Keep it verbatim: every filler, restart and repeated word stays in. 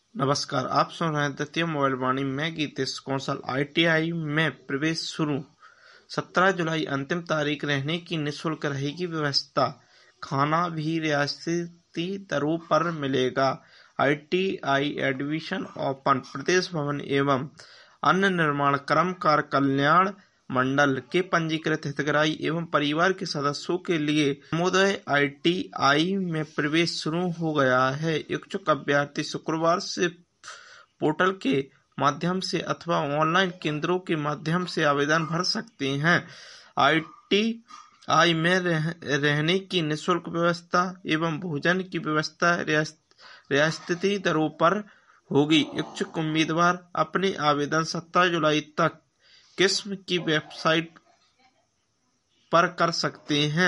नमस्कार, आप सुन रहे हैं द्वितीय मोबाइल वाणी में गीतेश कौशल। आईटीआई में प्रवेश शुरू, सत्रह जुलाई अंतिम तारीख। रहने की निःशुल्क रहेगी व्यवस्था, खाना भी रियायती दरों पर मिलेगा। ITI admission open. प्रदेश भवन एवं अन्य निर्माण कर्मकार कल्याण मंडल के पंजीकृत हितग्राही एवं परिवार के सदस्यों के लिए नवोदय आईटीआई में प्रवेश शुरू हो गया है। इच्छुक अभ्यर्थी शुक्रवार से पोर्टल के माध्यम से अथवा ऑनलाइन केंद्रों के माध्यम से आवेदन भर सकते हैं। आईटीआई में रह, रहने की निःशुल्क व्यवस्था एवं भोजन की व्यवस्था रियायती दरों पर होगी। इच्छुक उम्मीदवार अपने आवेदन सत्रह जुलाई तक किस्म की वेबसाइट पर कर सकते हैं।